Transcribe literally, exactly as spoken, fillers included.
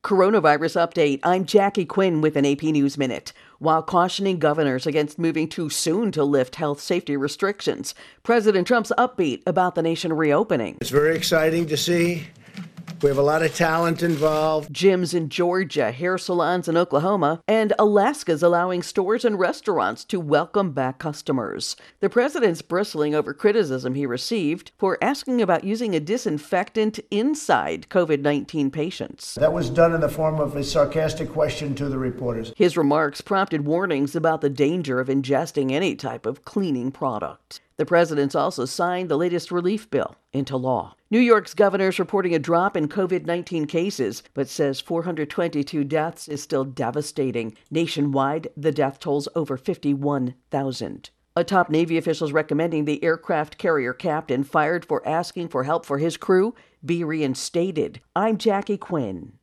Coronavirus update. I'm Jackie Quinn with an A P News Minute. While cautioning governors against moving too soon to lift health safety restrictions, President Trump's upbeat about the nation reopening. It's very exciting to see. We have a lot of talent involved. Gyms in Georgia, hair salons in Oklahoma, and Alaska's allowing stores and restaurants to welcome back customers. The president's bristling over criticism he received for asking about using a disinfectant inside COVID nineteen patients. That was done in the form of a sarcastic question to the reporters. His remarks prompted warnings about the danger of ingesting any type of cleaning product. The president's also signed the latest relief bill into law. New York's governor is reporting a drop in COVID nineteen cases, but says four hundred twenty-two deaths is still devastating. Nationwide, the death toll's over fifty-one thousand. A top Navy official is recommending the aircraft carrier captain fired for asking for help for his crew be reinstated. I'm Jackie Quinn.